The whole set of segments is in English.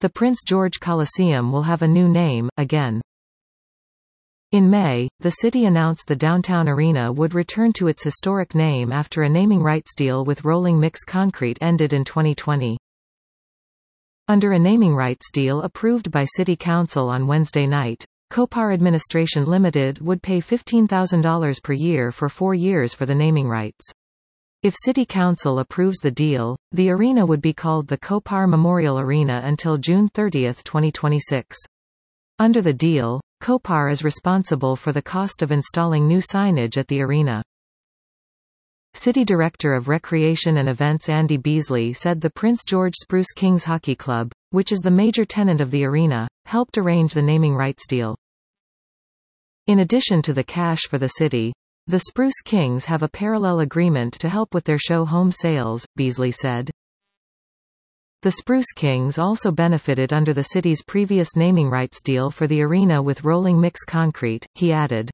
The Prince George Coliseum will have a new name, again. In May, the city announced the downtown arena would return to its historic name after a naming rights deal with Rolling Mix Concrete ended in 2020. Under a naming rights deal approved by City Council on Wednesday night, Copar Administration Limited would pay $15,000 per year for 4 years for the naming rights. If City Council approves the deal, the arena would be called the Copar Memorial Arena until June 30, 2026. Under the deal, Copar is responsible for the cost of installing new signage at the arena. City Director of Recreation and Events Andy Beasley said the Prince George Spruce Kings Hockey Club, which is the major tenant of the arena, helped arrange the naming rights deal. In addition to the cash for the city, the Spruce Kings have a parallel agreement to help with their show home sales, Beasley said. The Spruce Kings also benefited under the city's previous naming rights deal for the arena with Rolling Mix Concrete, he added.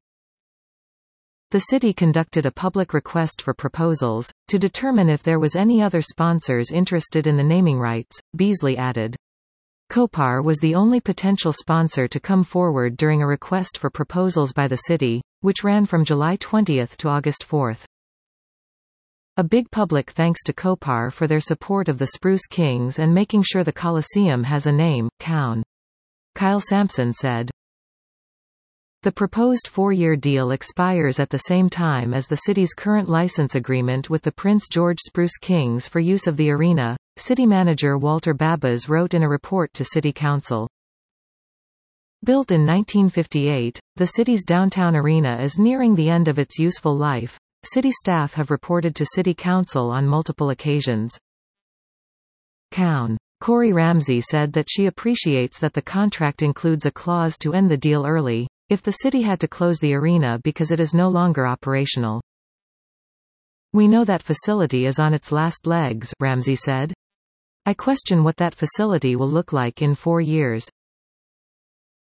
The city conducted a public request for proposals, to determine if there was any other sponsors interested in the naming rights, Beasley added. Copar was the only potential sponsor to come forward during a request for proposals by the city, which ran from July 20 to August 4. A big public thanks to Copar for their support of the Spruce Kings and making sure the Coliseum has a name, Cown. Kyle Sampson said. The proposed 4-year deal expires at the same time as the city's current license agreement with the Prince George Spruce Kings for use of the arena, city manager Walter Babas wrote in a report to City Council. Built in 1958, the city's downtown arena is nearing the end of its useful life, city staff have reported to City Council on multiple occasions. Cown. Corey Ramsey said that she appreciates that the contract includes a clause to end the deal early, if the city had to close the arena because it is no longer operational. We know that facility is on its last legs, Ramsey said. I question what that facility will look like in 4 years.